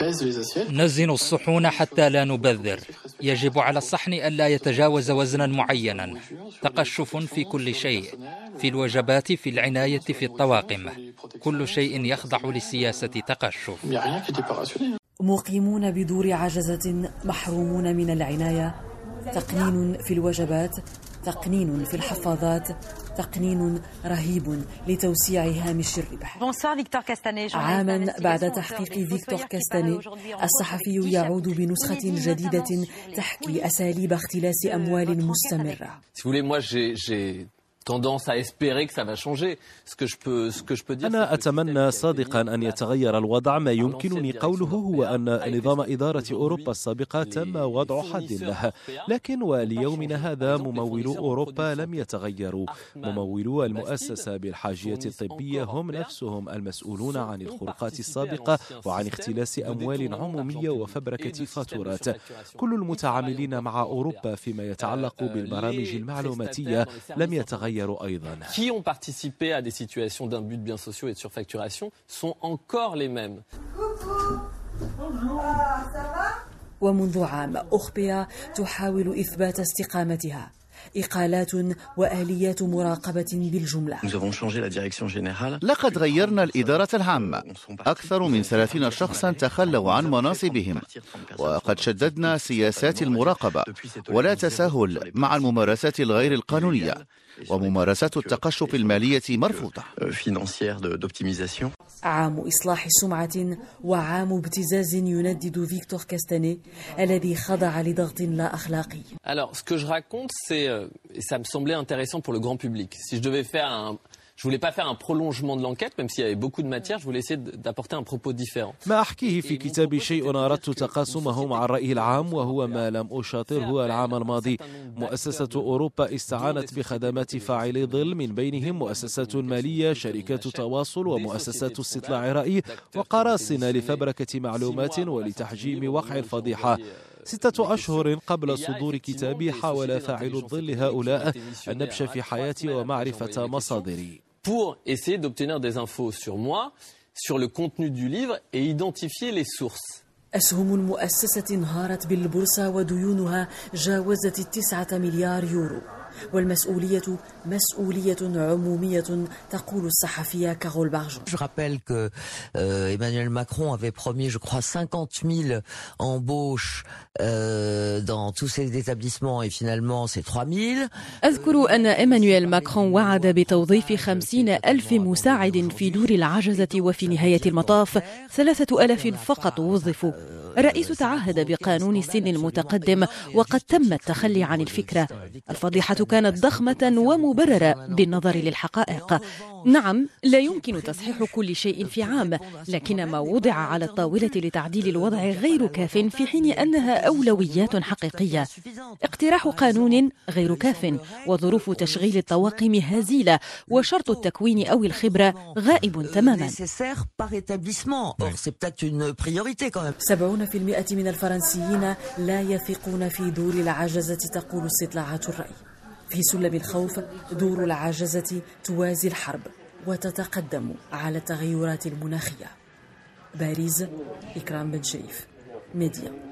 نزن الصحون حتى لا نبذر. يجب على الصحن ألا يتجاوز وزنا معينا. تقشف في كل شيء، في الوجبات، في العناية، في الطواقم. كل شيء يخضع لسياسة تقشف. مقيمون بدور عجزة محرومون من العناية. تقنين في الوجبات، تقنين في الحفاظات، تقنين رهيب لتوسيع هامش الربح. عاما بعد تحقيق فيكتور كاستاني، الصحفي يعود بنسخة جديدة تحكي أساليب اختلاس أموال مستمرة. أنا أتمنى صادقا أن يتغير الوضع. ما يمكنني قوله هو أن نظام إدارة أوروبا السابقة تم وضع حد له، لكن وليومنا هذا ممولو أوروبا لم يتغيروا. ممولو المؤسسة بالحاجية الطبية هم نفسهم المسؤولون عن الخروقات السابقة وعن اختلاس أموال عمومية وفبركة فاتورات. كل المتعاملين مع أوروبا فيما يتعلق بالبرامج المعلوماتية لم يتغيروا أيضا. Qui ont participé à des situations d'imbus de biens sociaux et de surfacturation sont encore les mêmes. ومنذ عام أخبيا تحاول إثبات استقامتها. إقالات وآليات مراقبة بالجملة. لقد غيرنا الإدارة العامة. أكثر من 30 شخصا تخلوا عن مناصبهم، وقد شددنا سياسات المراقبة ولا تساهل مع الممارسات الغير القانونية، وممارسات التقشف المالية مرفوضة. عام إصلاح سمعة وعام ابتزاز يندد فيكتور كاستاني الذي خضع لضغط لا أخلاقي. Alors, ce que je raconte, et ça me semblait intéressant pour le grand public. Si je devais faire je voulais pas faire un prolongement de l'enquête, même s'il y avait beaucoup de matière, je voulais essayer d'apporter un propos différent. ما أحكيه في كتابي شيء أردت تقاسمه مع الرأي العام، وهو ما لم أشاطره العام الماضي. مؤسسة أوروبا استعانت بخدمات فاعلي ظل، من بينهم مؤسسات مالية، شركات تواصل، ومؤسسات استطلاع رأي، وقراصنة لفبركة معلومات ولتحجيم وقع الفضيحة. 6 أشهر قبل صدور كتابي حاول فاعل الظل هؤلاء النبش في حياتي ومعرفة مصادري. Pour essayer d'obtenir des infos sur moi, sur le contenu du livre et identifier les sources. أسهم المؤسسة انهارت بالبورصة وديونها جاوزت 9 مليار يورو، والمسؤولية مسؤولية عمومية، تقول الصحفية كارول بارجون. Je rappelle que Emmanuel Macron avait promis, je crois, 50 000 embauches dans tous ces établissements et finalement c'est 3 000. أذكر أن إيمانويل ماكرون وعد بتوظيف 50,000 مساعد في دور العجزة، وفي نهاية المطاف 3,000 فقط وظفوا. الرئيس تعهد بقانون السن المتقدم، وقد تم التخلي عن الفكرة. الفضيحة كانت ضخمة ومبررة بالنظر للحقائق. نعم، لا يمكن تصحيح كل شيء في عام، لكن ما وضع على الطاولة لتعديل الوضع غير كاف، في حين أنها أولويات حقيقية. اقتراح قانون غير كاف، وظروف تشغيل الطواقم هزيلة، وشرط التكوين أو الخبرة غائب تماما. 70% من الفرنسيين لا يثقون في دور العجزة، تقول استطلاعات الرأي. في سلم الخوف دور العجزة توازي الحرب وتتقدم على التغيرات المناخية. باريس، إكرام بن شريف، ميديا.